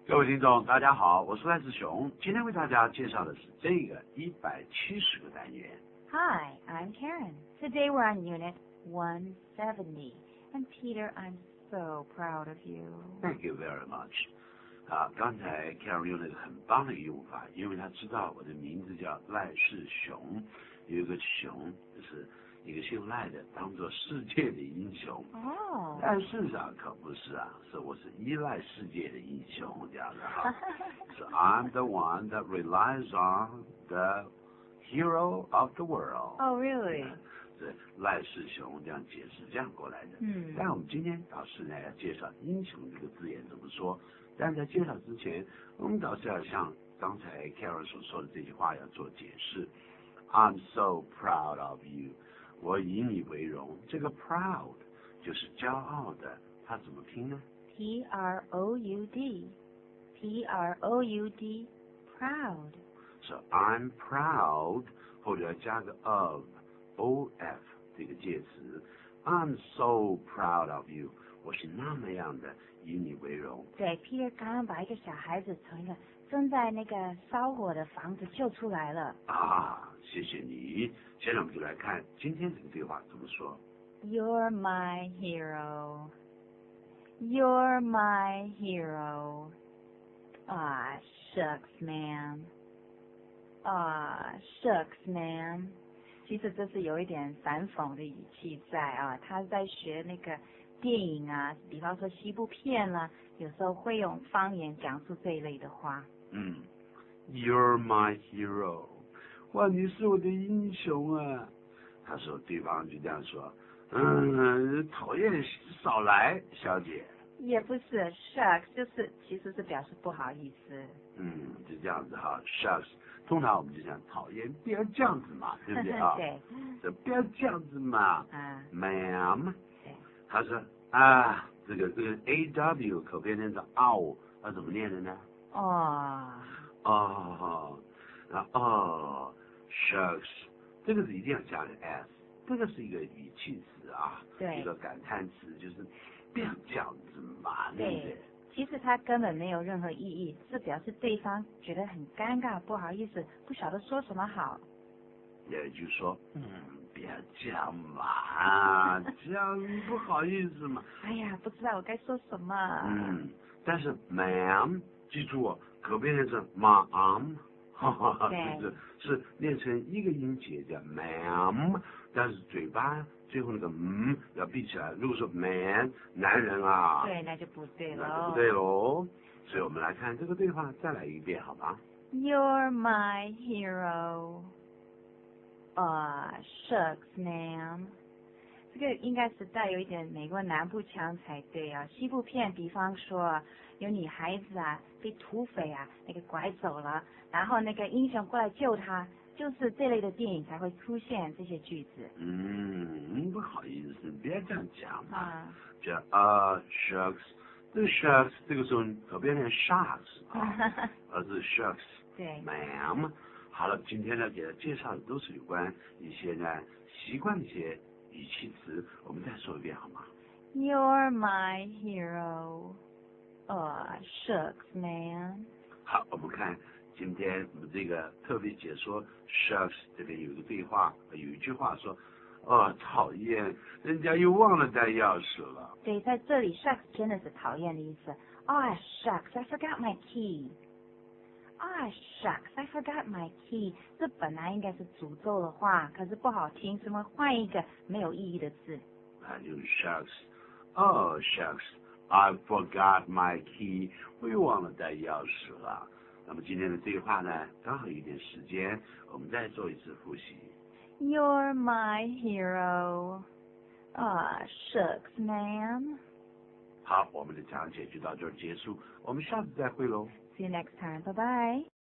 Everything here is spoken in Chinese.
各位听众，大家好，我是赖志雄。今天为大家介绍的是这个170个单元。 Hi, I'm Karen. Today we're on Unit 170. And Peter, I'm so proud of you. Thank you very much. 刚才 Karen 用了一个很棒的用法，因为他知道我的名字叫赖世雄，有一个雄就是一个姓赖的，当做世界的英雄。 哦， 但事实上可不是啊，是我是依赖世界的英雄这样的哈。是 I'm the one that relies on the hero of the world. Oh, really? 是赖世雄这样解释，这样过来的。但我们今天导师呢要介绍英雄这个字眼怎么说。但在介绍之前，我们导师要像刚才 Karen 所说的这句话要做解释。I'm so proud of you. 我以你为荣。这个 proud 就是骄傲的，它怎么拼呢 P-R-O-U-D. P-R-O-U-D. Proud. So I'm proud 后者要加个 of 这个介词。I'm so proud of you. 我是那么样的以你为荣。 对 ，Peter 刚刚把一个小孩子从一个正在那个烧火的房子救出来了。 谢谢你。现在我们就来看今天这个对话怎么说。 You're my hero. You're my hero. Shucks, man. Shucks, man. 其实这是有一点反讽的语气在啊，他在学那个电影啊，比方说西部片啊，有时候会用方言讲述这一类的话。 You're my hero. 哇，你是我的英雄啊！他说，对方就这样说，讨厌，少来，小姐。 也不是 shucks， 其实是表示不好意思。 就这样子哈 ，shucks。通常我们就讲讨厌，不要这样子嘛，对不对啊？ 对。 不要这样子嘛。ma'am。 对。 他说这个 aw 可变成 ow， 那怎么念的呢？shucks， 这个是一定要加个 s， 这个是一个语气词啊，一个感叹词，就是不要这样子嘛，对不对？ 其实它根本没有任何意义，是表示对方觉得很尴尬，不好意思，不晓得说什么好。 也就是说，不要这样嘛，这样不好意思嘛。 哎呀，不知道我该说什么。 但是 ma'am， 记住哦，可变成是 ma'am， 是念成一个音节叫 ma'am， 但是嘴巴最后那个要闭起来。如果说 man 男人啊， 对，那就不对了。 那就不对喽。所以我们来看这个对话，再来一遍好吗 ？You're my hero. Shucks, ma'am. 这个应该是带有一点美国南部腔才对啊。西部片，比方说有女孩子啊被土匪啊那个拐走了，然后那个英雄过来救她，就是这类的电影才会出现这些句子。 不好意思，别这样讲嘛。叫shucks， 这个 shucks 这个时候可变成 sharks 而是 shucks。 对 ，ma'am。好了，今天呢给他介绍的都是有关一些呢习惯的一些语气词，我们再说一遍好吗 ？You're my hero. Shucks, man. 好，我们看今天我们这个特别解说 shucks 这边有一个对话，有一句话说，讨厌，人家又忘了带钥匙了。 对，在这里 shucks 真的是讨厌的意思。Shucks, I forgot my key. Shucks, I forgot my key. 这本来应该是诅咒的话，可是不好听，所以我们换一个没有意义的字。 那就 shucks。Shucks, I forgot my key. 我又忘了带钥匙了。那么今天的对话呢，刚好有一点时间，我们再做一次复习。 You're my hero. Shucks, man. 好，我们的讲解就到这儿结束，我们下次再会喽。 See you next time. Bye-bye.